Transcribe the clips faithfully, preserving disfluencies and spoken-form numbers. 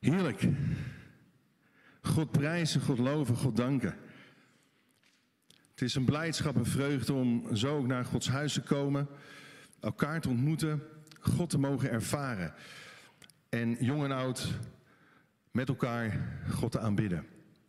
Heerlijk. God prijzen, God loven, God danken. Het is een blijdschap en vreugde om zo ook naar Gods huis te komen, elkaar te ontmoeten, God te mogen ervaren. En jong en oud met elkaar God te aanbidden.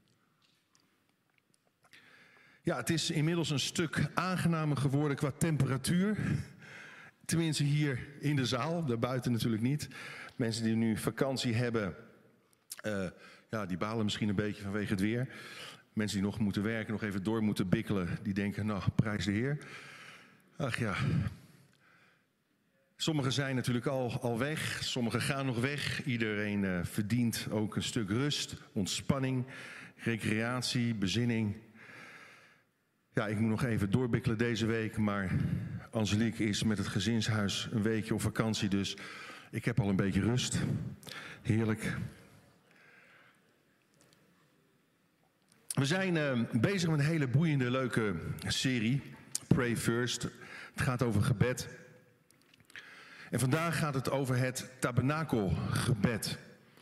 Ja, het is inmiddels een stuk aangenamer geworden qua temperatuur. Tenminste hier in de zaal, daarbuiten natuurlijk niet. Mensen die nu vakantie hebben, uh, ja, die balen misschien een beetje vanwege het weer. Mensen die nog moeten werken, nog even door moeten bikkelen, die denken, nou, prijs de Heer. Ach ja. Sommigen zijn natuurlijk al, al weg, sommigen gaan nog weg. Iedereen uh, verdient ook een stuk rust, ontspanning, recreatie, bezinning. Ja, ik moet nog even doorbikkelen deze week, maar Angelique is met het gezinshuis een weekje op vakantie, dus ik heb al een beetje rust. Heerlijk. We zijn uh, bezig met een hele boeiende, leuke serie, Pray First. Het gaat over gebed. En vandaag gaat het over het tabernakelgebed.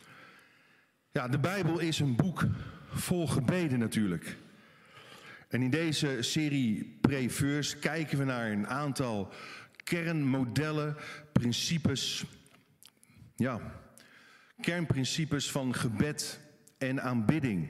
Ja, de Bijbel is een boek vol gebeden natuurlijk. En in deze serie Pray First kijken we naar een aantal kernmodellen, principes, ja, kernprincipes van gebed en aanbidding.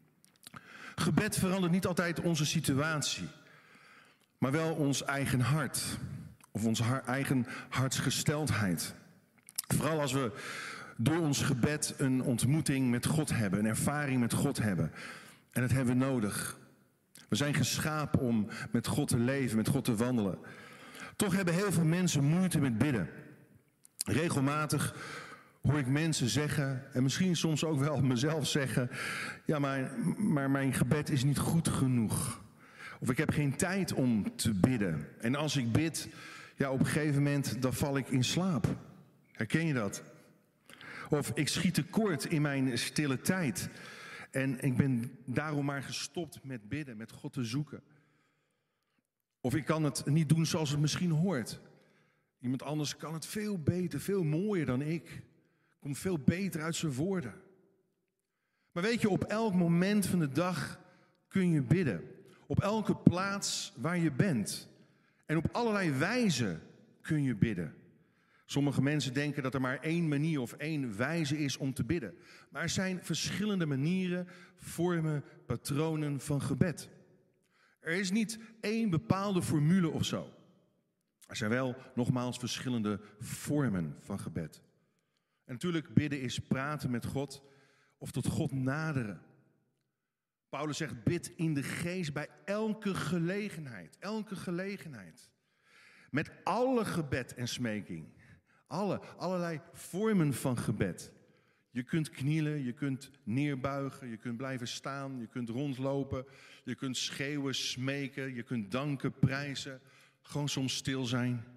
Gebed verandert niet altijd onze situatie, maar wel ons eigen hart of onze ha- eigen hartsgesteldheid. Vooral als we door ons gebed een ontmoeting met God hebben, een ervaring met God hebben. En dat hebben we nodig. We zijn geschapen om met God te leven, met God te wandelen. Toch hebben heel veel mensen moeite met bidden. Regelmatig hoor ik mensen zeggen, en misschien soms ook wel mezelf zeggen, ja, maar, maar mijn gebed is niet goed genoeg. Of ik heb geen tijd om te bidden. En als ik bid, ja, op een gegeven moment, dan val ik in slaap. Herken je dat? Of ik schiet tekort in mijn stille tijd. En ik ben daarom maar gestopt met bidden, met God te zoeken. Of ik kan het niet doen zoals het misschien hoort. Iemand anders kan het veel beter, veel mooier dan ik. Komt veel beter uit zijn woorden. Maar weet je, op elk moment van de dag kun je bidden. Op elke plaats waar je bent. En op allerlei wijzen kun je bidden. Sommige mensen denken dat er maar één manier of één wijze is om te bidden. Maar er zijn verschillende manieren, vormen, patronen van gebed. Er is niet één bepaalde formule of zo. Er zijn wel nogmaals verschillende vormen van gebed. En natuurlijk, bidden is praten met God of tot God naderen. Paulus zegt, bid in de geest bij elke gelegenheid. Elke gelegenheid. Met alle gebed en smeking. Alle, allerlei vormen van gebed. Je kunt knielen, je kunt neerbuigen, je kunt blijven staan, je kunt rondlopen, je kunt schreeuwen, smeken, je kunt danken, prijzen, gewoon soms stil zijn.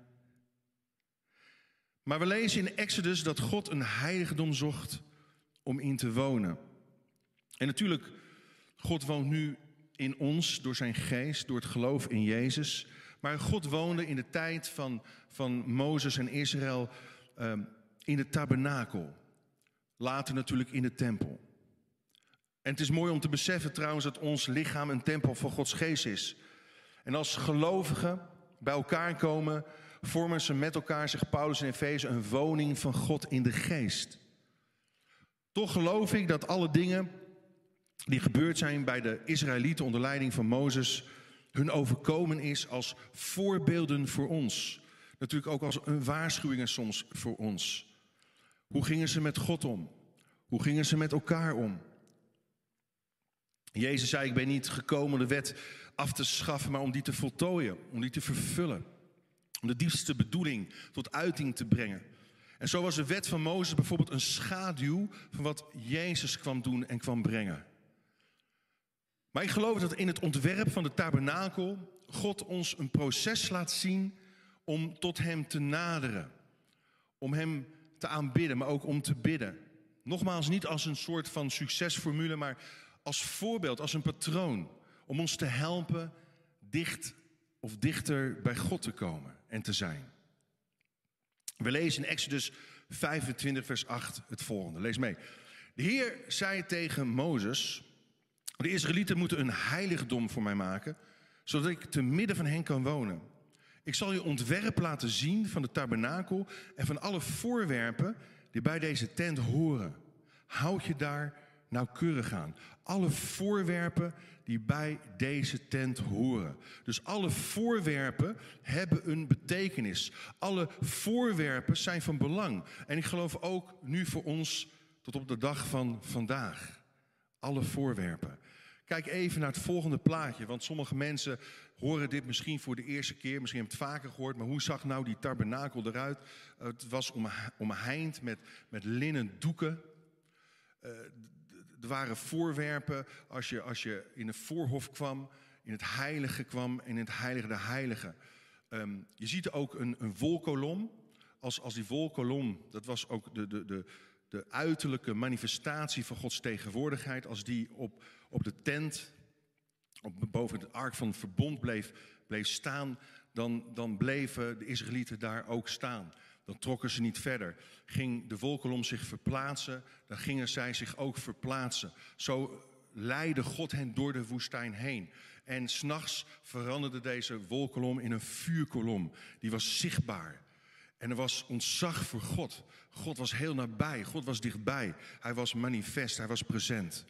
Maar we lezen in Exodus dat God een heiligdom zocht om in te wonen. En natuurlijk, God woont nu in ons door zijn geest, door het geloof in Jezus. Maar God woonde in de tijd van, van Mozes en Israël uh, in de tabernakel. Later natuurlijk in de tempel. En het is mooi om te beseffen trouwens dat ons lichaam een tempel van Gods geest is. En als gelovigen bij elkaar komen, vormen ze met elkaar, zegt Paulus in Efeze, een woning van God in de geest. Toch geloof ik dat alle dingen die gebeurd zijn bij de Israëlieten onder leiding van Mozes, hun overkomen is als voorbeelden voor ons. Natuurlijk ook als een waarschuwing soms voor ons. Hoe gingen ze met God om? Hoe gingen ze met elkaar om? Jezus zei, ik ben niet gekomen om de wet af te schaffen, maar om die te voltooien, om die te vervullen. Om de diepste bedoeling tot uiting te brengen. En zo was de wet van Mozes bijvoorbeeld een schaduw van wat Jezus kwam doen en kwam brengen. Maar ik geloof dat in het ontwerp van de tabernakel God ons een proces laat zien om tot hem te naderen. Om hem te aanbidden, maar ook om te bidden. Nogmaals, niet als een soort van succesformule, maar als voorbeeld, als een patroon. Om ons te helpen dicht of dichter bij God te komen en te zijn. We lezen in Exodus vijfentwintig vers acht het volgende. Lees mee. De Heer zei tegen Mozes: de Israëlieten moeten een heiligdom voor mij maken, zodat ik te midden van hen kan wonen. Ik zal je ontwerp laten zien van de tabernakel en van alle voorwerpen die bij deze tent horen. Houd je daar nauwkeurig aan. Alle voorwerpen die bij deze tent horen. Dus alle voorwerpen hebben een betekenis. Alle voorwerpen zijn van belang. En ik geloof ook nu voor ons tot op de dag van vandaag. Alle voorwerpen. Kijk even naar het volgende plaatje, want sommige mensen horen dit misschien voor de eerste keer, misschien hebben het vaker gehoord, maar hoe zag nou die tabernakel eruit? Het was omheind met, met linnen doeken. Uh, er waren voorwerpen als je, als je in een voorhof kwam, in het heilige kwam, in het heilige der heiligen. Um, je ziet ook een, een wolkolom. Als, als die wolkolom, dat was ook de, de, de, de uiterlijke manifestatie van Gods tegenwoordigheid, als die op, op de tent, op, boven het ark van het verbond bleef, bleef staan, dan, dan bleven de Israëlieten daar ook staan. Dan trokken ze niet verder. Ging de wolkolom zich verplaatsen, dan gingen zij zich ook verplaatsen. Zo leidde God hen door de woestijn heen. En 's nachts veranderde deze wolkolom in een vuurkolom. Die was zichtbaar. En er was ontzag voor God. God was heel nabij, God was dichtbij. Hij was manifest, hij was present.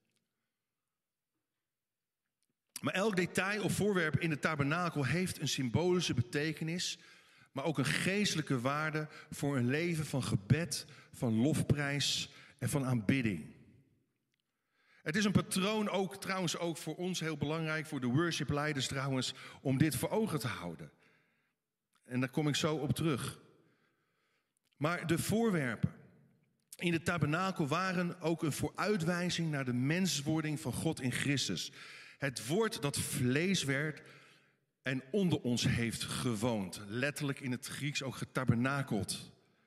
Maar elk detail of voorwerp in de tabernakel heeft een symbolische betekenis, maar ook een geestelijke waarde voor een leven van gebed, van lofprijs en van aanbidding. Het is een patroon ook trouwens ook voor ons heel belangrijk, voor de worshipleiders trouwens, om dit voor ogen te houden. En daar kom ik zo op terug. Maar de voorwerpen in de tabernakel waren ook een vooruitwijzing naar de menswording van God in Christus. Het woord dat vlees werd en onder ons heeft gewoond. Letterlijk in het Grieks ook getabernakeld.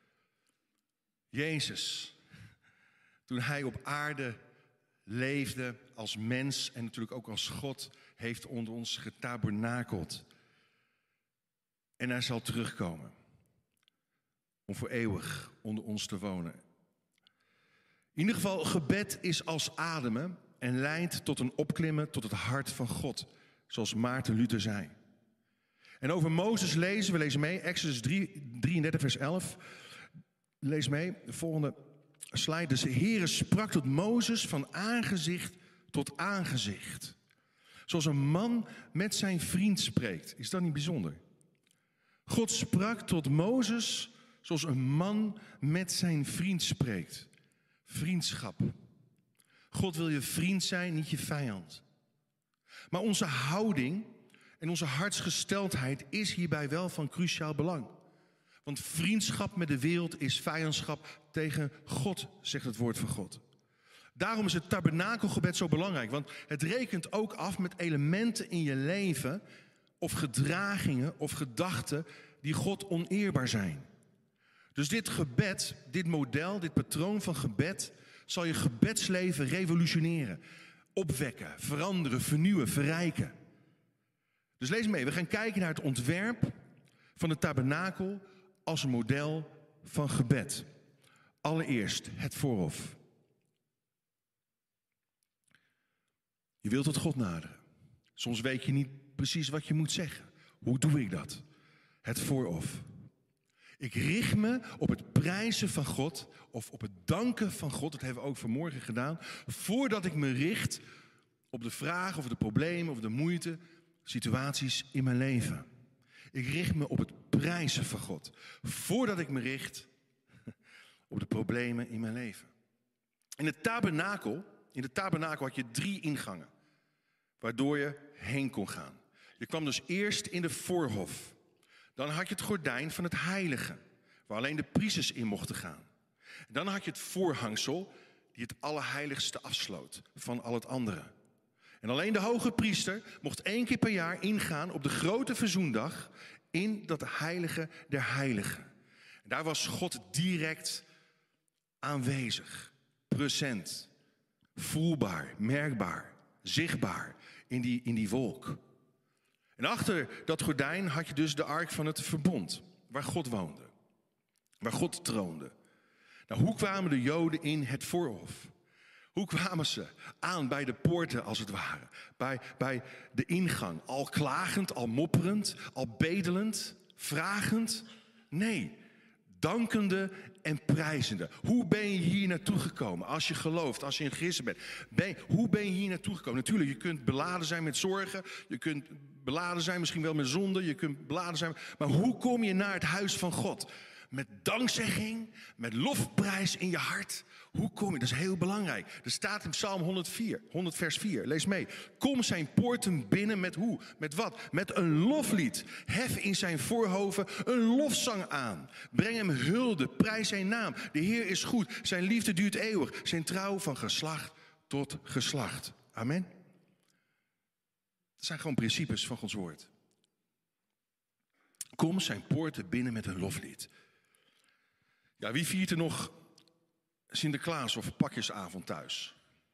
Jezus, toen hij op aarde leefde als mens en natuurlijk ook als God, heeft onder ons getabernakeld. En hij zal terugkomen om voor eeuwig onder ons te wonen. In ieder geval, gebed is als ademen en leidt tot een opklimmen tot het hart van God, zoals Maarten Luther zei. En over Mozes lezen, we lezen mee, Exodus drieëndertig vers elf. Lees mee, de volgende slide. Dus de Heere sprak tot Mozes van aangezicht tot aangezicht. Zoals een man met zijn vriend spreekt. Is dat niet bijzonder? God sprak tot Mozes zoals een man met zijn vriend spreekt. Vriendschap. God wil je vriend zijn, niet je vijand. Maar onze houding en onze hartsgesteldheid is hierbij wel van cruciaal belang. Want vriendschap met de wereld is vijandschap tegen God, zegt het woord van God. Daarom is het tabernakelgebed zo belangrijk. Want het rekent ook af met elementen in je leven of gedragingen of gedachten die God oneerbaar zijn. Dus dit gebed, dit model, dit patroon van gebed zal je gebedsleven revolutioneren, opwekken, veranderen, vernieuwen, verrijken. Dus lees mee, we gaan kijken naar het ontwerp van de tabernakel als een model van gebed. Allereerst het voorhof. Je wilt tot God naderen. Soms weet je niet precies wat je moet zeggen. Hoe doe ik dat? Het voorhof. Ik richt me op het prijzen van God of op het danken van God. Dat hebben we ook vanmorgen gedaan. Voordat ik me richt op de vragen of de problemen of de moeite, situaties in mijn leven. Ik richt me op het prijzen van God. Voordat ik me richt op de problemen in mijn leven. In de tabernakel, in de tabernakel had je drie ingangen. Waardoor je heen kon gaan. Je kwam dus eerst in de voorhof. Dan had je het gordijn van het heilige. Waar alleen de priesters in mochten gaan. Dan had je het voorhangsel die het allerheiligste afsloot van al het andere. En alleen de hoge priester mocht één keer per jaar ingaan op de grote verzoendag in dat heilige der heiligen. En daar was God direct aanwezig, present, voelbaar, merkbaar, zichtbaar in die, in die wolk. En achter dat gordijn had je dus de ark van het verbond, waar God woonde, waar God troonde. Nou, hoe kwamen de Joden in het voorhof? Hoe kwamen ze aan bij de poorten als het ware? Bij, bij de ingang. Al klagend, al mopperend, al bedelend, vragend? Nee, dankende en prijzende. Hoe ben je hier naartoe gekomen? Als je gelooft, als je een christen bent. Ben, hoe ben je hier naartoe gekomen? Natuurlijk, je kunt beladen zijn met zorgen. Je kunt beladen zijn misschien wel met zonde. Je kunt beladen zijn. Maar hoe kom je naar het huis van God? Met dankzegging, met lofprijs in je hart. Hoe kom je? Dat is heel belangrijk. Er staat in Psalm honderdvier, honderd vers vier. Lees mee. Kom zijn poorten binnen met hoe? Met wat? Met een loflied. Hef in zijn voorhoven een lofzang aan. Breng hem hulde, prijs zijn naam. De Heer is goed. Zijn liefde duurt eeuwig. Zijn trouw van geslacht tot geslacht. Amen. Dat zijn gewoon principes van Gods woord. Kom zijn poorten binnen met een loflied. Ja, wie viert er nog Sinterklaas of pakjesavond thuis?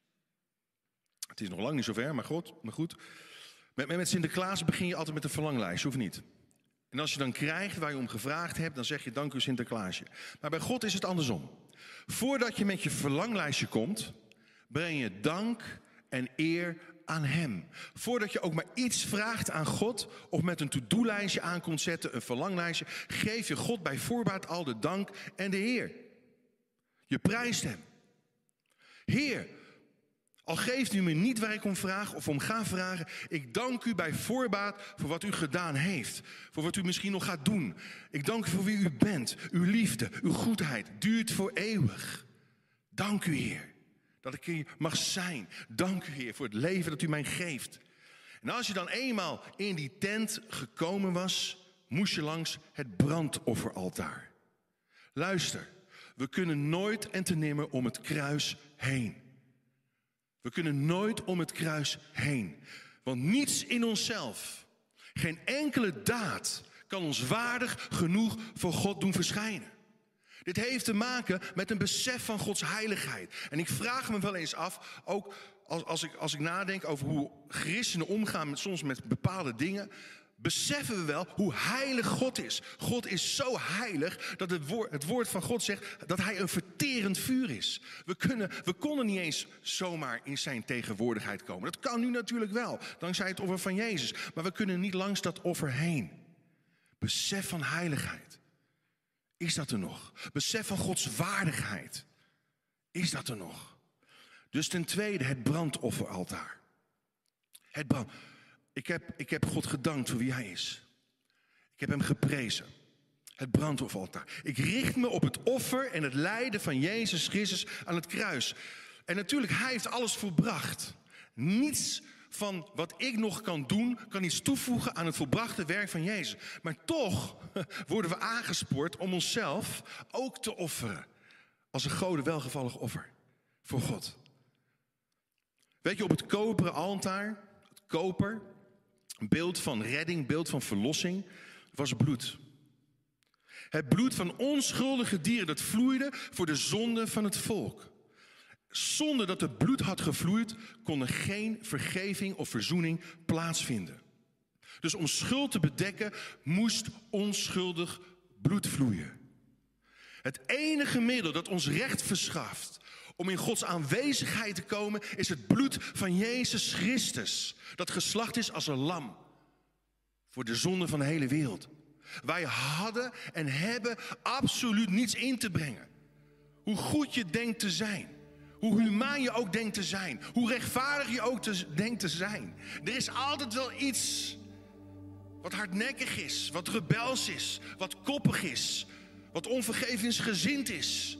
Het is nog lang niet zover, maar goed. Maar goed. Met, met Sinterklaas begin je altijd met een verlanglijst, hoeft niet. En als je dan krijgt waar je om gevraagd hebt, dan zeg je dank u Sinterklaasje. Maar bij God is het andersom. Voordat je met je verlanglijstje komt, breng je dank en eer aan hem. Voordat je ook maar iets vraagt aan God of met een to-do-lijstje aan komt zetten, een verlanglijstje, geef je God bij voorbaat al de dank en de eer. Je prijst hem. Heer, al geeft u me niet waar ik om vraag of om ga vragen, ik dank u bij voorbaat voor wat u gedaan heeft. Voor wat u misschien nog gaat doen. Ik dank u voor wie u bent. Uw liefde, uw goedheid duurt voor eeuwig. Dank u, Heer. Dat ik hier mag zijn. Dank u, Heer, voor het leven dat u mij geeft. En als je dan eenmaal in die tent gekomen was, moest je langs het brandofferaltaar. Luister, we kunnen nooit en te nimmer om het kruis heen. We kunnen nooit om het kruis heen. Want niets in onszelf, geen enkele daad kan ons waardig genoeg voor God doen verschijnen. Dit heeft te maken met een besef van Gods heiligheid. En ik vraag me wel eens af, ook als, als, ik, als ik nadenk over hoe christenen omgaan met, soms met bepaalde dingen, beseffen we wel hoe heilig God is. God is zo heilig dat het woord, het woord van God zegt dat hij een verterend vuur is. We, kunnen, we konden niet eens zomaar in zijn tegenwoordigheid komen. Dat kan nu natuurlijk wel, dankzij het offer van Jezus. Maar we kunnen niet langs dat offer heen. Besef van heiligheid. Is dat er nog? Besef van Gods waardigheid. Is dat er nog? Dus ten tweede het brandofferaltaar. Het brand. Ik heb, ik heb God gedankt voor wie hij is. Ik heb hem geprezen. Het brandofferaltaar. Ik richt me op het offer en het lijden van Jezus Christus aan het kruis. En natuurlijk, hij heeft alles volbracht. Niets van wat ik nog kan doen, kan iets toevoegen aan het volbrachte werk van Jezus. Maar toch worden we aangespoord om onszelf ook te offeren. Als een gode welgevallig offer voor God. Weet je, op het koperen altaar, het koper, een beeld van redding, beeld van verlossing, was bloed. Het bloed van onschuldige dieren dat vloeide voor de zonde van het volk. Zonder dat het bloed had gevloeid, kon er geen vergeving of verzoening plaatsvinden. Dus om schuld te bedekken, moest onschuldig bloed vloeien. Het enige middel dat ons recht verschaft om in Gods aanwezigheid te komen, is het bloed van Jezus Christus. Dat geslacht is als een lam voor de zonde van de hele wereld. Wij hadden en hebben absoluut niets in te brengen. Hoe goed je denkt te zijn. Hoe humaan je ook denkt te zijn. Hoe rechtvaardig je ook te, denkt te zijn. Er is altijd wel iets wat hardnekkig is. Wat rebels is. Wat koppig is. Wat onvergevingsgezind is.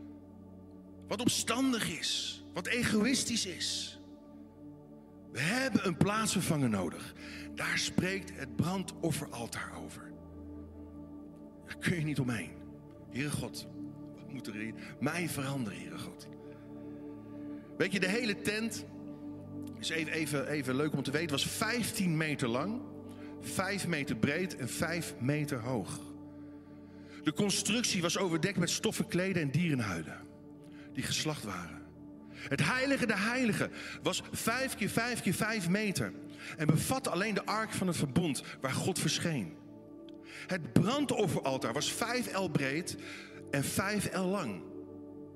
Wat opstandig is. Wat egoïstisch is. We hebben een plaatsvervanger nodig. Daar spreekt het brandofferaltaar over. Daar kun je niet omheen. Heere God, wat moet er hier mij veranderen, Heere God? Weet je, de hele tent, is even, even, even leuk om te weten, was vijftien meter lang, vijf meter breed en vijf meter hoog. De constructie was overdekt met stoffen kleden en dierenhuiden, die geslacht waren. Het heilige de heilige was vijf keer vijf keer vijf meter en bevatte alleen de ark van het verbond waar God verscheen. Het brandofferaltaar was vijf el breed en vijf el lang.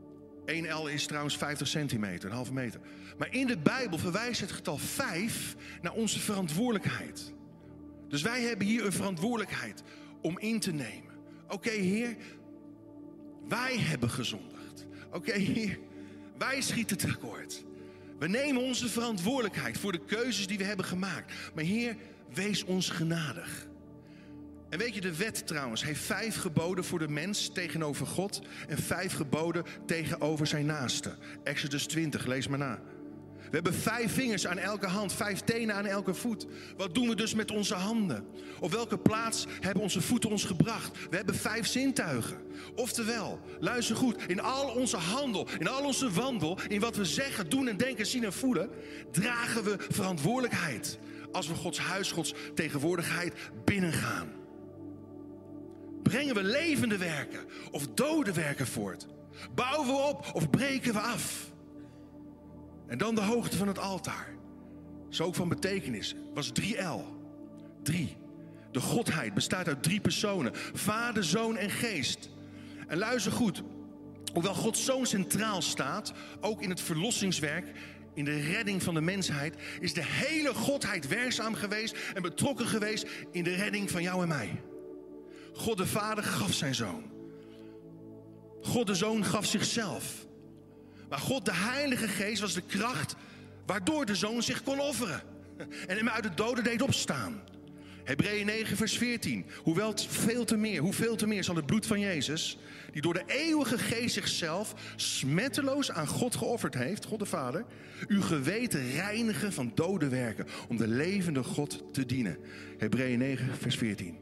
één el is trouwens vijftig centimeter, een halve meter. Maar in de Bijbel verwijst het getal vijf naar onze verantwoordelijkheid. Dus wij hebben hier een verantwoordelijkheid om in te nemen. Oké, okay, Heer, wij hebben gezondigd. Oké, okay, Heer, wij schieten tekort. We nemen onze verantwoordelijkheid voor de keuzes die we hebben gemaakt. Maar Heer, wees ons genadig. En weet je, de wet trouwens heeft vijf geboden voor de mens tegenover God en vijf geboden tegenover zijn naaste. Exodus twintig, lees maar na. We hebben vijf vingers aan elke hand, vijf tenen aan elke voet. Wat doen we dus met onze handen? Op welke plaats hebben onze voeten ons gebracht? We hebben vijf zintuigen. Oftewel, luister goed, in al onze handel, in al onze wandel, in wat we zeggen, doen en denken, zien en voelen, dragen we verantwoordelijkheid als we Gods huis, Gods tegenwoordigheid binnengaan. Brengen we levende werken of dode werken voort? Bouwen we op of breken we af? En dan de hoogte van het altaar. Zo ook van betekenis. Was drie el. Drie. De Godheid bestaat uit drie personen. Vader, Zoon en Geest. En luister goed. Hoewel God zo centraal staat, ook in het verlossingswerk, in de redding van de mensheid, is de hele Godheid werkzaam geweest en betrokken geweest in de redding van jou en mij. God de Vader gaf zijn Zoon. God de Zoon gaf zichzelf. Maar God de Heilige Geest was de kracht waardoor de Zoon zich kon offeren. En hem uit de doden deed opstaan. Hebreeën negen vers veertien. Hoewel het veel te meer, hoeveel te meer zal het bloed van Jezus, die door de eeuwige Geest zichzelf smetteloos aan God geofferd heeft, God de Vader, uw geweten reinigen van dode werken, om de levende God te dienen. Hebreeën negen vers veertien.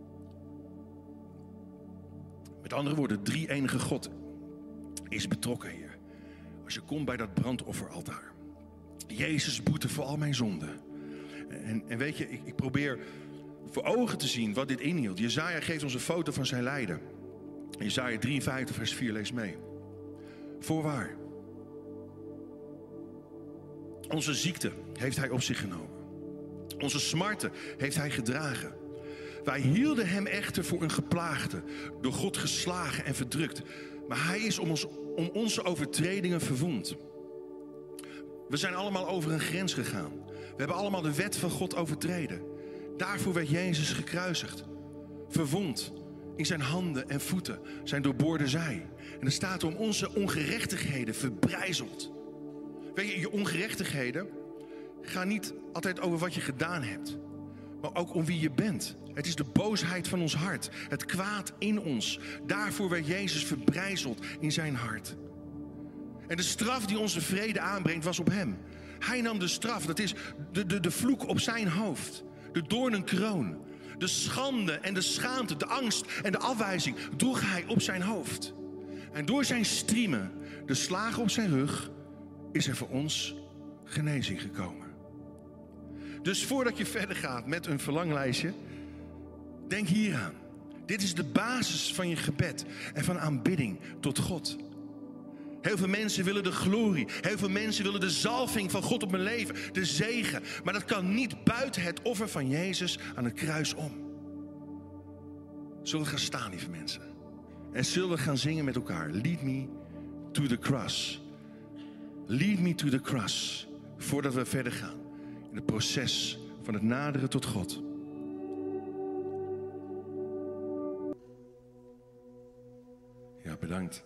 Met andere woorden, drie enige God is betrokken hier. Als je komt bij dat brandofferaltaar. Jezus boete voor al mijn zonden. En, en weet je, ik, ik probeer voor ogen te zien wat dit inhield. Jesaja geeft ons een foto van zijn lijden. Jesaja drieënvijftig vers vier, lees mee. Voorwaar. Onze ziekte heeft hij op zich genomen. Onze smarten heeft hij gedragen. Wij hielden hem echter voor een geplaagde, door God geslagen en verdrukt. Maar hij is om, ons, om onze overtredingen verwond. We zijn allemaal over een grens gegaan. We hebben allemaal de wet van God overtreden. Daarvoor werd Jezus gekruisigd. Verwond in zijn handen en voeten, zijn doorboorde zij. En er staat om onze ongerechtigheden verbrijzeld. Weet je, je ongerechtigheden gaan niet altijd over wat je gedaan hebt, maar ook om wie je bent. Het is de boosheid van ons hart, het kwaad in ons. Daarvoor werd Jezus verbrijzeld in zijn hart. En de straf die onze vrede aanbrengt was op hem. Hij nam de straf, dat is de, de, de vloek op zijn hoofd. De doornenkroon, de schande en de schaamte, de angst en de afwijzing droeg hij op zijn hoofd. En door zijn striemen, de slagen op zijn rug, is er voor ons genezing gekomen. Dus voordat je verder gaat met een verlanglijstje, denk hieraan. Dit is de basis van je gebed en van aanbidding tot God. Heel veel mensen willen de glorie. Heel veel mensen willen de zalving van God op mijn leven. De zegen. Maar dat kan niet buiten het offer van Jezus aan het kruis om. Zullen we gaan staan, lieve mensen? En zullen we gaan zingen met elkaar. Lead me to the cross. Lead me to the cross. Voordat we verder gaan in het proces van het naderen tot God. Ja, bedankt.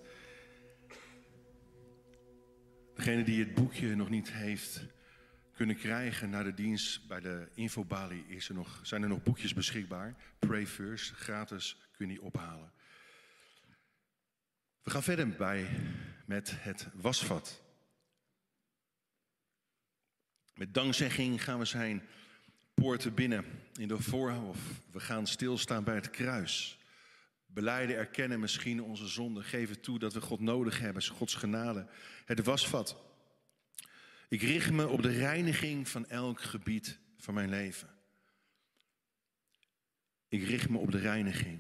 Degene die het boekje nog niet heeft kunnen krijgen na de dienst bij de infobalie, is er nog, zijn er nog boekjes beschikbaar. Pray First, gratis kun je die ophalen. We gaan verder bij met het wasvat. Met dankzegging gaan we zijn poorten binnen in de voorhof. We gaan stilstaan bij het kruis. Belijden, erkennen misschien onze zonde. Geven toe dat we God nodig hebben, Gods genade. Het wasvat. Ik richt me op de reiniging van elk gebied van mijn leven. Ik richt me op de reiniging.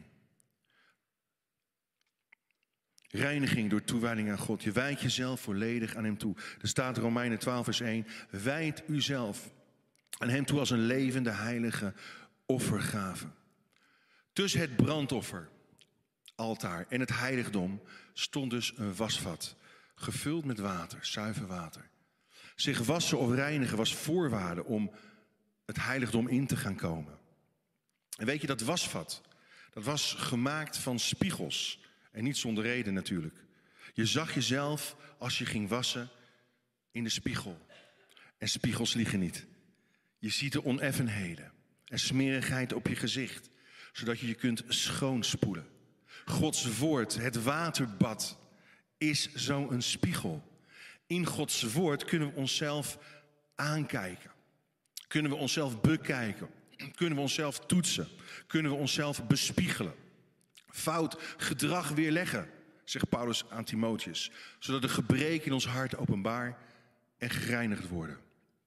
Reiniging door toewijding aan God. Je wijdt jezelf volledig aan hem toe. Er staat in Romeinen twaalf vers één. Wijd uzelf aan hem toe als een levende heilige offergave. Tussen het brandoffer, altaar en het heiligdom stond dus een wasvat. Gevuld met water, zuiver water. Zich wassen of reinigen was voorwaarde om het heiligdom in te gaan komen. En weet je, dat wasvat, dat was gemaakt van spiegels. En niet zonder reden natuurlijk. Je zag jezelf als je ging wassen in de spiegel. En spiegels liegen niet. Je ziet de oneffenheden en smerigheid op je gezicht, zodat je je kunt schoonspoelen. Gods woord, het waterbad, is zo'n spiegel. In Gods woord kunnen we onszelf aankijken. Kunnen we onszelf bekijken. Kunnen we onszelf toetsen. Kunnen we onszelf bespiegelen. Fout gedrag weerleggen, zegt Paulus aan Timotheus. Zodat de gebreken in ons hart openbaar en gereinigd worden.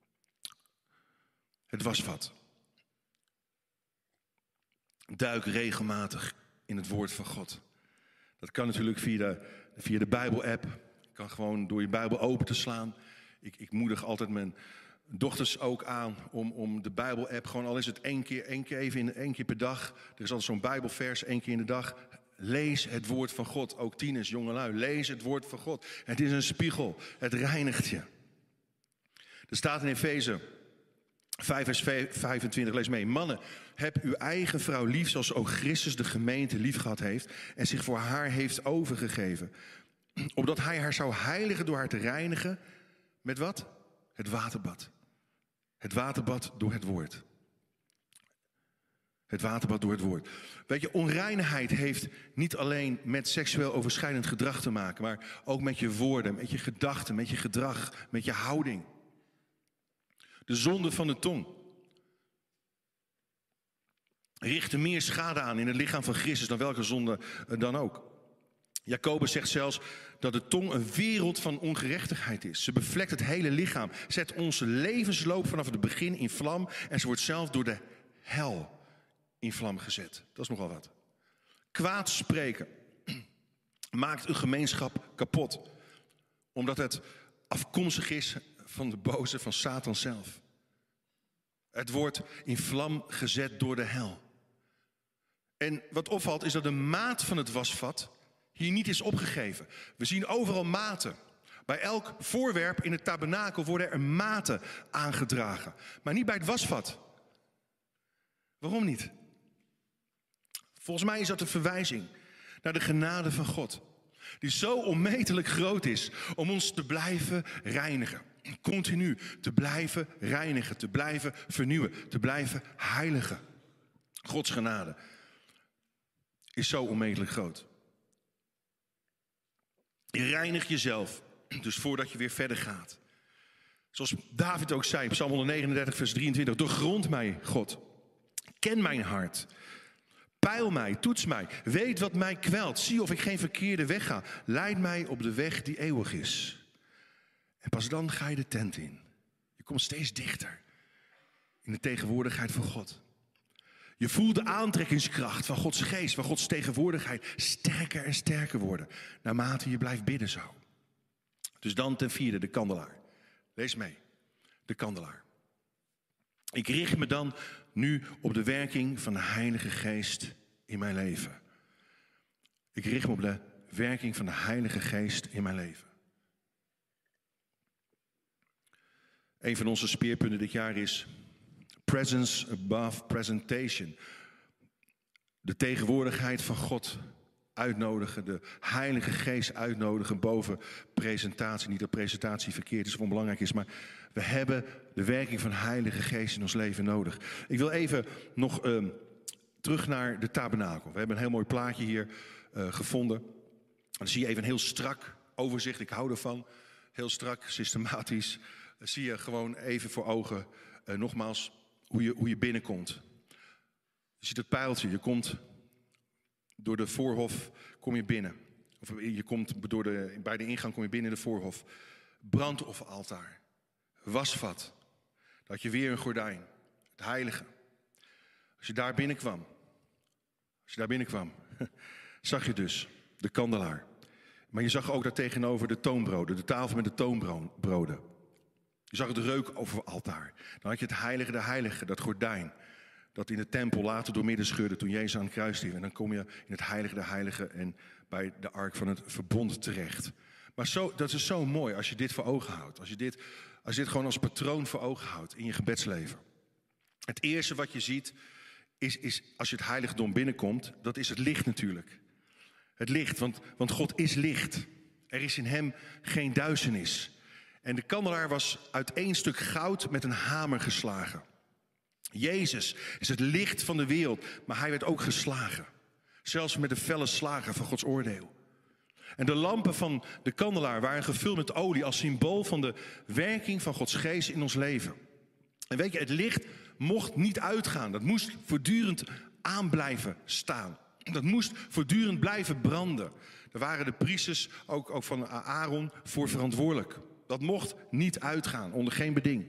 Het wasvat. Duik regelmatig in het woord van God. Dat kan natuurlijk via de, via de Bijbel-app. Je kan gewoon door je Bijbel open te slaan. Ik, ik moedig altijd mijn dochters ook aan om, om de Bijbel-app, gewoon al is het één keer, één keer even in, één keer per dag. Er is altijd zo'n Bijbelvers, één keer in de dag. Lees het woord van God. Ook tieners, jongelui, lees het woord van God. Het is een spiegel. Het reinigt je. Er staat in Efeze vijf vers vijfentwintig, lees mee. Mannen, heb uw eigen vrouw lief zoals ook Christus de gemeente lief gehad heeft en zich voor haar heeft overgegeven. Opdat hij haar zou heiligen door haar te reinigen met wat? Het waterbad. Het waterbad door het woord. Het waterbad door het woord. Weet je, onreinheid heeft niet alleen met seksueel overschrijdend gedrag te maken, maar ook met je woorden, met je gedachten, met je gedrag, met je houding. De zonde van de tong richtte meer schade aan in het lichaam van Christus dan welke zonde dan ook. Jacobus zegt zelfs dat de tong een wereld van ongerechtigheid is. Ze bevlekt het hele lichaam, zet onze levensloop vanaf het begin in vlam en ze wordt zelf door de hel in vlam gezet. Dat is nogal wat. Kwaad spreken maakt een gemeenschap kapot, omdat het afkomstig is van de boze, van Satan zelf. Het wordt in vlam gezet door de hel. En wat opvalt is dat de maat van het wasvat hier niet is opgegeven. We zien overal maten. Bij elk voorwerp in het tabernakel worden er maten aangedragen. Maar niet bij het wasvat. Waarom niet? Volgens mij is dat een verwijzing naar de genade van God. Die zo onmetelijk groot is om ons te blijven reinigen. Continu te blijven reinigen, te blijven vernieuwen, te blijven heiligen. Gods genade is zo onmetelijk groot. Je reinigt jezelf, dus voordat je weer verder gaat. Zoals David ook zei, Psalm honderdnegenendertig, vers drieëntwintig. Doorgrond mij, God. Ken mijn hart. Peil mij, toets mij. Weet wat mij kwelt. Zie of ik geen verkeerde weg ga. Leid mij op de weg die eeuwig is. En pas dan ga je de tent in. Je komt steeds dichter in de tegenwoordigheid van God. Je voelt de aantrekkingskracht van Gods geest, van Gods tegenwoordigheid sterker en sterker worden, naarmate je blijft bidden zo. Dus dan ten vierde de kandelaar. Lees mee, de kandelaar. Ik richt me dan nu op de werking van de Heilige Geest in mijn leven. Ik richt me op de werking van de Heilige Geest in mijn leven. Een van onze speerpunten dit jaar is presence above presentation. De tegenwoordigheid van God uitnodigen, de Heilige Geest uitnodigen boven presentatie. Niet dat presentatie verkeerd is of onbelangrijk is, maar we hebben de werking van de Heilige Geest in ons leven nodig. Ik wil even nog uh, terug naar de tabernakel. We hebben een heel mooi plaatje hier uh, gevonden. Dan zie je even een heel strak overzicht, ik hou ervan. Heel strak, systematisch. Dan zie je gewoon even voor ogen, uh, nogmaals, hoe je, hoe je binnenkomt. Je ziet het pijltje, je komt door de voorhof, kom je binnen. Of je komt door de, bij de ingang kom je binnen in de voorhof. Brandofferaltaar, wasvat. Dan had je weer een gordijn, het heilige. Als je daar binnenkwam, als je daar binnenkwam, zag je dus de kandelaar. Maar je zag ook daar tegenover de toonbroden, de tafel met de toonbroden. Je zag het reukofferaltaar. Dan had je het heilige de heilige, dat gordijn. Dat in de tempel later door midden scheurde toen Jezus aan het kruis stierf. En dan kom je in het heilige de heilige en bij de ark van het verbond terecht. Maar zo, dat is zo mooi als je dit voor ogen houdt. Als je dit, als je dit gewoon als patroon voor ogen houdt in je gebedsleven. Het eerste wat je ziet is, is als je het heiligdom binnenkomt, dat is het licht natuurlijk. Het licht, want, want God is licht. Er is in hem geen duisternis. En de kandelaar was uit één stuk goud met een hamer geslagen. Jezus is het licht van de wereld, maar hij werd ook geslagen. Zelfs met de felle slagen van Gods oordeel. En de lampen van de kandelaar waren gevuld met olie als symbool van de werking van Gods geest in ons leven. En weet je, het licht mocht niet uitgaan. Dat moest voortdurend aan blijven staan. Dat moest voortdurend blijven branden. Daar waren de priesters, ook, ook van Aaron, voor verantwoordelijk. Dat mocht niet uitgaan, onder geen beding.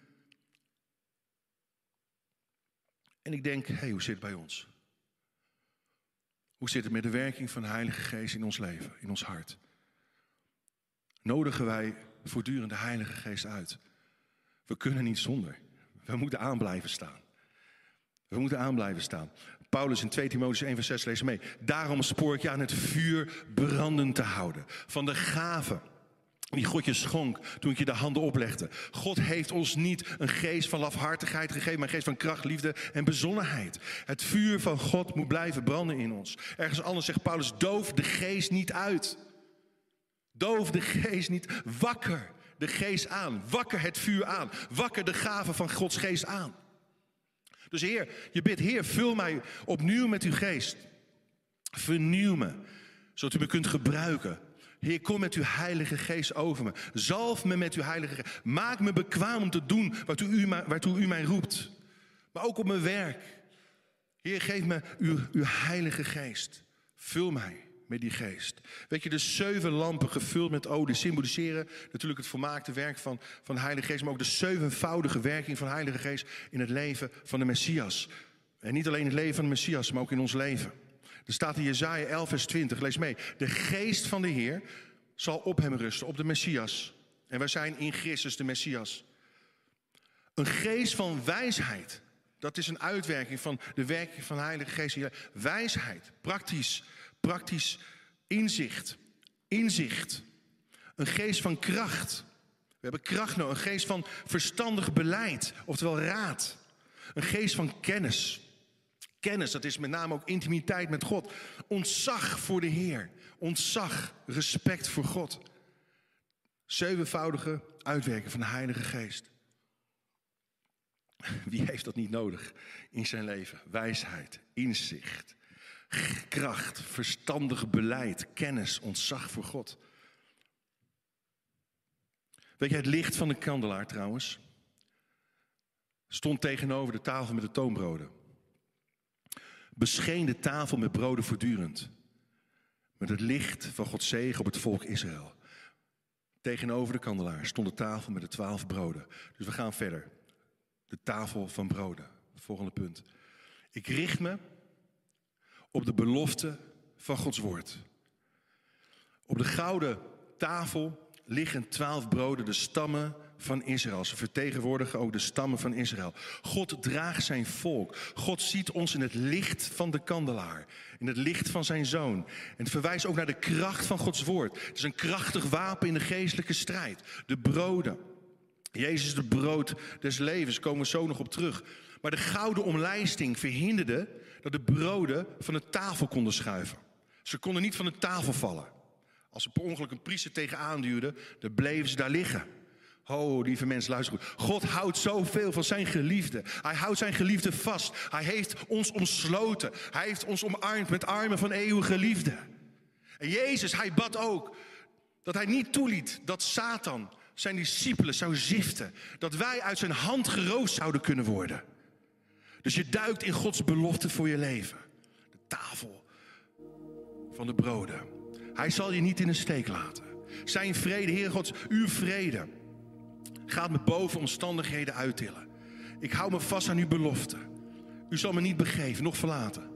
En ik denk, hé, hey, hoe zit het bij ons? Hoe zit het met de werking van de Heilige Geest in ons leven, in ons hart? Nodigen wij voortdurend de Heilige Geest uit? We kunnen niet zonder. We moeten aan blijven staan. We moeten aan blijven staan. Paulus in twee Timotheüs één vers zes lees mee. Daarom spoor ik je aan het vuur brandend te houden. Van de gaven die God je schonk toen ik je de handen oplegde. God heeft ons niet een geest van lafhartigheid gegeven, maar een geest van kracht, liefde en bezonnenheid. Het vuur van God moet blijven branden in ons. Ergens anders zegt Paulus, doof de geest niet uit. Doof de geest niet. Wakker de geest aan. Wakker het vuur aan. Wakker de gaven van Gods geest aan. Dus Heer, je bidt, Heer, vul mij opnieuw met uw geest. Vernieuw me, zodat u me kunt gebruiken. Heer, kom met uw Heilige Geest over me. Zalf me met uw Heilige Geest. Maak me bekwaam om te doen waartoe u, waartoe u mij roept. Maar ook op mijn werk. Heer, geef me uw, uw Heilige Geest. Vul mij met die geest. Weet je, de zeven lampen gevuld met olie symboliseren natuurlijk het volmaakte werk van, van de Heilige Geest, maar ook de zevenvoudige werking van de Heilige Geest in het leven van de Messias. En niet alleen in het leven van de Messias, maar ook in ons leven. Er staat in Jesaja elf vers twintig, lees mee. De geest van de Heer zal op hem rusten, op de Messias. En wij zijn in Christus de Messias. Een geest van wijsheid. Dat is een uitwerking van de werking van de Heilige Geest. Wijsheid, praktisch, praktisch inzicht, inzicht. Een geest van kracht. We hebben kracht nodig. Een geest van verstandig beleid, oftewel raad. Een geest van kennis. Kennis, dat is met name ook intimiteit met God. Ontzag voor de Heer. Ontzag, respect voor God. Zevenvoudige uitwerking van de Heilige Geest. Wie heeft dat niet nodig in zijn leven? Wijsheid, inzicht, kracht, verstandig beleid, kennis, ontzag voor God. Weet je, het licht van de kandelaar trouwens stond tegenover de tafel met de toonbroden. Bescheen de tafel met broden voortdurend. Met het licht van Gods zegen op het volk Israël. Tegenover de kandelaar stond de tafel met de twaalf broden. Dus we gaan verder. De tafel van broden. Het volgende punt. Ik richt me op de belofte van Gods woord. Op de gouden tafel liggen twaalf broden, de stammen van Israël. Ze vertegenwoordigen ook de stammen van Israël. God draagt zijn volk. God ziet ons in het licht van de kandelaar. In het licht van zijn zoon. En het verwijst ook naar de kracht van Gods woord. Het is een krachtig wapen in de geestelijke strijd. De broden. Jezus is de brood des levens. Komen we zo nog op terug. Maar de gouden omlijsting verhinderde dat de broden van de tafel konden schuiven. Ze konden niet van de tafel vallen. Als er per ongeluk een priester tegenaan duwde, dan bleven ze daar liggen. Oh, lieve mensen, luister goed. God houdt zoveel van zijn geliefde. Hij houdt zijn geliefde vast. Hij heeft ons omsloten. Hij heeft ons omarmd met armen van eeuwige liefde. En Jezus, hij bad ook dat hij niet toeliet dat Satan zijn discipelen zou ziften. Dat wij uit zijn hand geroofd zouden kunnen worden. Dus je duikt in Gods belofte voor je leven. De tafel van de broden. Hij zal je niet in de steek laten. Zijn vrede, Heer Gods, uw vrede, gaat me boven omstandigheden uittillen. Ik hou me vast aan uw belofte. U zal me niet begeven, nog verlaten.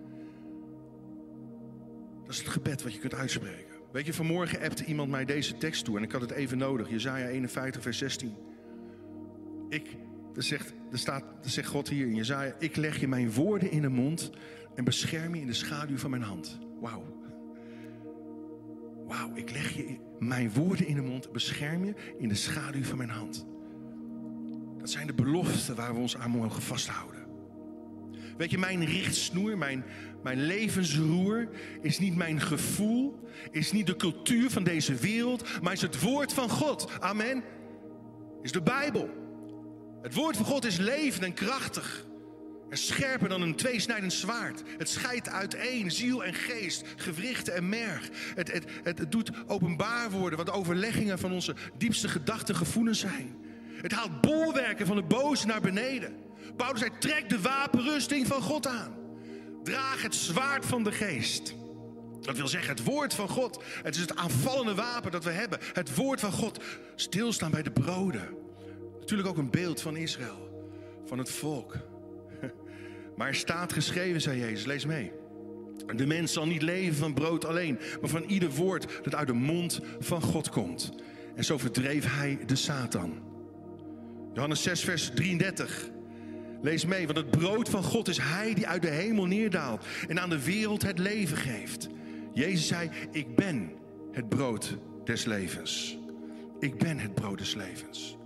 Dat is het gebed wat je kunt uitspreken. Weet je, vanmorgen appte iemand mij deze tekst toe en ik had het even nodig. Jesaja eenenvijftig vers zestien. Ik, er zegt, er staat, er zegt God hier in Jesaja, ik leg je mijn woorden in de mond en bescherm je in de schaduw van mijn hand. Wauw. Wauw, ik leg je in... mijn woorden in de mond, bescherm je in de schaduw van mijn hand. Dat zijn de beloften waar we ons aan mogen vasthouden. Weet je, mijn richtsnoer, mijn, mijn levensroer is niet mijn gevoel, is niet de cultuur van deze wereld, maar is het woord van God. Amen. Is de Bijbel. Het woord van God is levend en krachtig. En scherper dan een tweesnijdend zwaard. Het scheidt uiteen, ziel en geest, gewrichten en merg. Het, het, het, het doet openbaar worden wat de overleggingen van onze diepste gedachten, gevoelens zijn. Het haalt bolwerken van de boze naar beneden. Paulus zei, trek de wapenrusting van God aan. Draag het zwaard van de geest. Dat wil zeggen het woord van God. Het is het aanvallende wapen dat we hebben. Het woord van God. Stilstaan bij de broden. Natuurlijk ook een beeld van Israël. Van het volk. Maar er staat geschreven, zei Jezus, lees mee. De mens zal niet leven van brood alleen, maar van ieder woord dat uit de mond van God komt. En zo verdreef hij de Satan. Johannes zes, vers drieëndertig. Lees mee, want het brood van God is hij die uit de hemel neerdaalt en aan de wereld het leven geeft. Jezus zei, ik ben het brood des levens. Ik ben het brood des levens.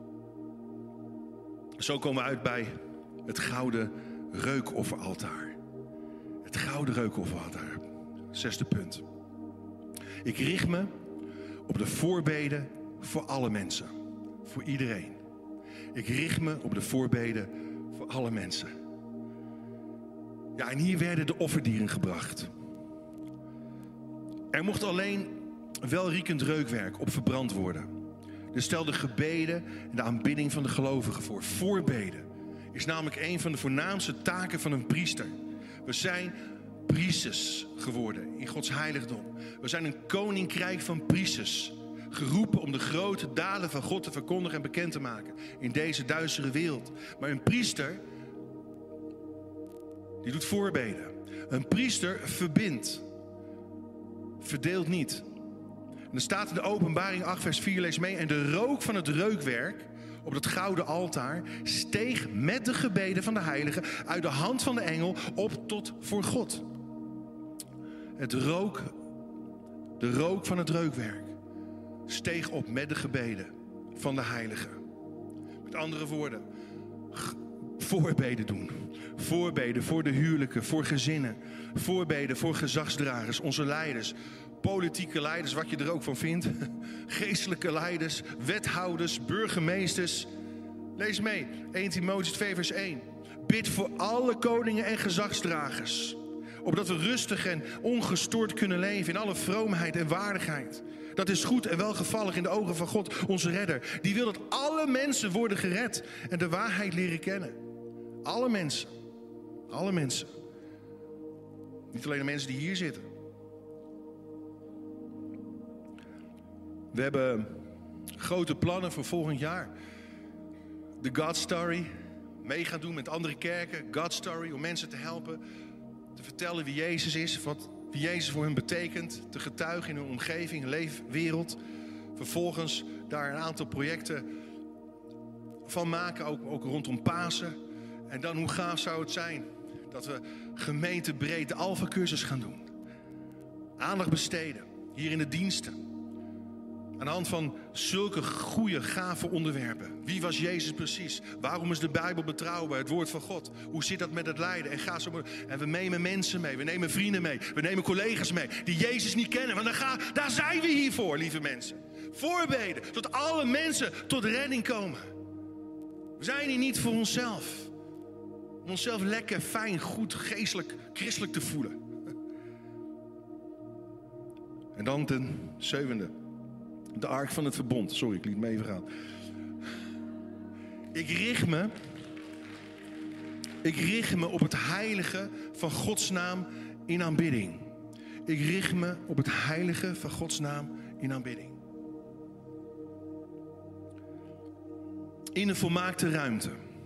Zo komen we uit bij het gouden reukofferaltaar. Het gouden reukofferaltaar. Zesde punt. Ik richt me op de voorbeden voor alle mensen. Voor iedereen. Ik richt me op de voorbeden voor alle mensen. Ja, en hier werden de offerdieren gebracht. Er mocht alleen welriekend reukwerk op verbrand worden. Er stelden gebeden en de aanbidding van de gelovigen voor. Voorbeden is namelijk een van de voornaamste taken van een priester. We zijn priesters geworden in Gods heiligdom. We zijn een koninkrijk van priesters. Geroepen om de grote daden van God te verkondigen en bekend te maken in deze duistere wereld. Maar een priester, die doet voorbeden. Een priester verbindt, verdeelt niet. En er staat in de Openbaring acht vers vier, lees mee. En de rook van het reukwerk op dat gouden altaar steeg met de gebeden van de heiligen uit de hand van de engel op tot voor God. Het rook, de rook van het reukwerk steeg op met de gebeden van de heiligen. Met andere woorden, voorbeden doen. Voorbeden voor de huwelijken, voor gezinnen. Voorbeden voor gezagsdragers, onze leiders. Politieke leiders, wat je er ook van vindt. Geestelijke leiders, wethouders, burgemeesters. Lees mee, eerste Timotheüs twee vers één. Bid voor alle koningen en gezagsdragers. Opdat we rustig en ongestoord kunnen leven in alle vroomheid en waardigheid. Dat is goed en welgevallig in de ogen van God, onze redder. Die wil dat alle mensen worden gered en de waarheid leren kennen. Alle mensen. Alle mensen. Niet alleen de mensen die hier zitten. We hebben grote plannen voor volgend jaar. De God Story. Mee gaan doen met andere kerken. God Story, om mensen te helpen. Te vertellen wie Jezus is. Wat wie Jezus voor hen betekent. Te getuigen in hun omgeving, leefwereld. Vervolgens daar een aantal projecten van maken. Ook, ook rondom Pasen. En dan, hoe gaaf zou het zijn dat we gemeentebreed de Alpha-cursus gaan doen. Aandacht besteden. Hier in de diensten. Aan de hand van zulke goede, gave onderwerpen. Wie was Jezus precies? Waarom is de Bijbel betrouwbaar? Het woord van God. Hoe zit dat met het lijden? En, ga zo maar... en we nemen mensen mee. We nemen vrienden mee. We nemen collega's mee. Die Jezus niet kennen. Want dan ga... daar zijn we hier voor, lieve mensen. Voorbeden. Tot alle mensen tot redding komen. We zijn hier niet voor onszelf. Om onszelf lekker, fijn, goed, geestelijk, christelijk te voelen. En dan ten zevende. De ark van het verbond. Sorry, ik liet me even gaan. Ik richt me... Ik richt me op het heilige van Gods naam in aanbidding. Ik richt me op het heilige van Gods naam in aanbidding. In een volmaakte ruimte.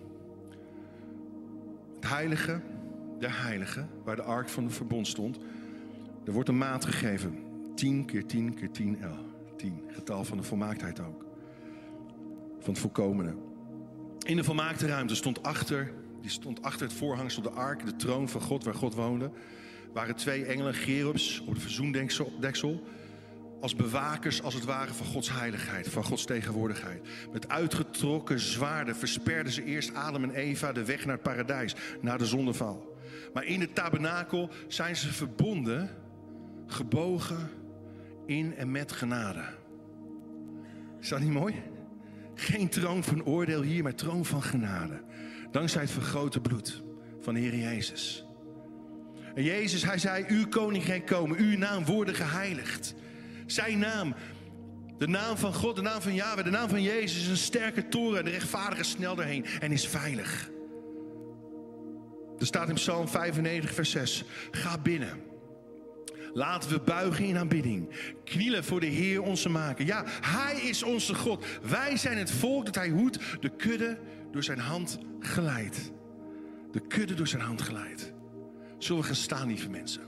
Het heilige der heiligen, waar de ark van het verbond stond. Er wordt een maat gegeven. tien keer tien keer tien el. tien, getal van de volmaaktheid ook. Van het volkomene. In de volmaakte ruimte stond achter, die stond achter het voorhangsel de ark, de troon van God waar God woonde. Waren twee engelen, cherubs, op het verzoendeksel. als bewakers als het ware van Gods heiligheid, van Gods tegenwoordigheid. Met uitgetrokken zwaarden versperden ze eerst Adam en Eva de weg naar het paradijs, na de zondeval. Maar in de tabernakel zijn ze verbonden, gebogen in en met genade. Is dat niet mooi? Geen troon van oordeel hier, maar troon van genade. Dankzij het vergrote bloed van de Heer Jezus. En Jezus, hij zei, uw koninkrijk komen, uw naam worden geheiligd. Zijn naam, de naam van God, de naam van Yahweh, de naam van Jezus is een sterke toren en de rechtvaardige snel erheen en is veilig. Er staat in Psalm vijfennegentig vers zes, ga binnen. Laten we buigen in aanbidding. Knielen voor de Heer onze maker. Ja, hij is onze God. Wij zijn het volk dat hij hoedt. De kudde door zijn hand geleidt. De kudde door zijn hand geleidt. Zullen we gaan staan, lieve mensen?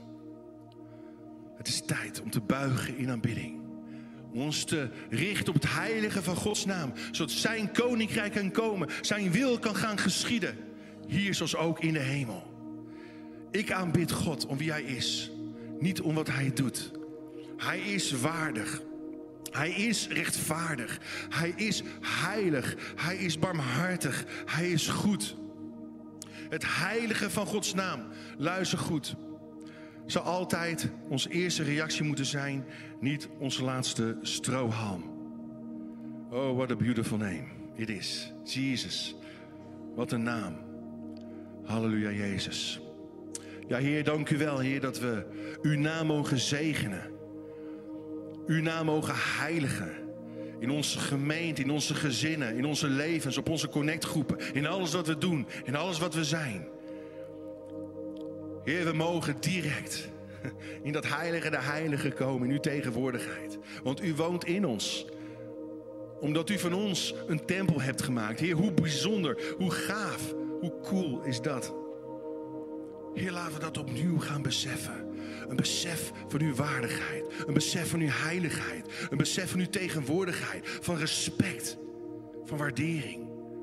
Het is tijd om te buigen in aanbidding. Om ons te richten op het heilige van Gods naam. Zodat zijn koninkrijk kan komen. Zijn wil kan gaan geschieden. Hier zoals ook in de hemel. Ik aanbid God om wie hij is. Niet om wat hij doet. Hij is waardig. Hij is rechtvaardig. Hij is heilig. Hij is barmhartig. Hij is goed. Het heilige van Gods naam, luister goed, zal altijd onze eerste reactie moeten zijn, niet onze laatste strohalm. Oh, what a beautiful name it is. Jesus, wat een naam. Halleluja, Jezus. Ja, Heer, dank u wel, Heer, dat we uw naam mogen zegenen. Uw naam mogen heiligen. In onze gemeente, in onze gezinnen, in onze levens, op onze connectgroepen. In alles wat we doen, in alles wat we zijn. Heer, we mogen direct in dat heilige de heilige komen, in uw tegenwoordigheid. Want u woont in ons. Omdat u van ons een tempel hebt gemaakt. Heer, hoe bijzonder, hoe gaaf, hoe cool is dat. Heer, laten we dat opnieuw gaan beseffen. Een besef van uw waardigheid. Een besef van uw heiligheid. Een besef van uw tegenwoordigheid. Van respect. Van waardering.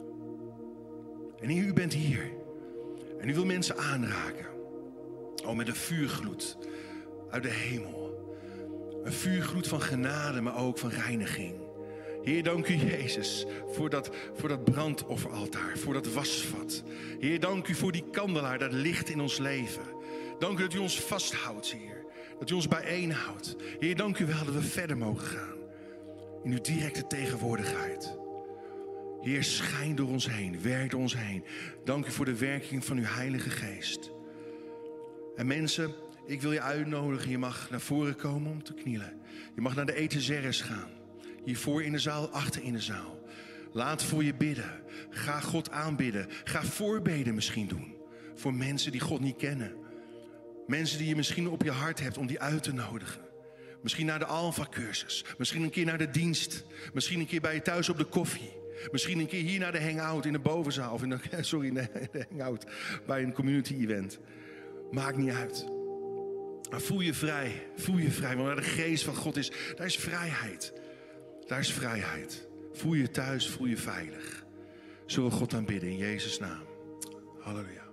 En Heer, u bent hier. En u wil mensen aanraken. Oh, met een vuurgloed uit de hemel. Een vuurgloed van genade, maar ook van reiniging. Heer, dank u Jezus voor dat, voor dat brandofferaltaar, voor dat wasvat. Heer, dank u voor die kandelaar, dat licht in ons leven. Dank u dat u ons vasthoudt, Heer. Dat u ons bijeenhoudt. Heer, dank u wel dat we verder mogen gaan. In uw directe tegenwoordigheid. Heer, schijn door ons heen, werk door ons heen. Dank u voor de werking van uw Heilige Geest. En mensen, ik wil je uitnodigen, je mag naar voren komen om te knielen. Je mag naar de etezerres gaan. Hiervoor in de zaal, achter in de zaal. Laat voor je bidden. Ga God aanbidden. Ga voorbeden misschien doen. Voor mensen die God niet kennen. Mensen die je misschien op je hart hebt om die uit te nodigen. Misschien naar de Alpha-cursus. Misschien een keer naar de dienst. Misschien een keer bij je thuis op de koffie. Misschien een keer hier naar de hangout in de bovenzaal. Of in de, sorry, in de hangout bij een community event. Maakt niet uit. Maar voel je vrij. Voel je vrij. Want waar de geest van God is, daar is vrijheid. Daar is vrijheid. Voel je thuis, voel je veilig. Zullen we God aanbidden in Jezus' naam. Halleluja.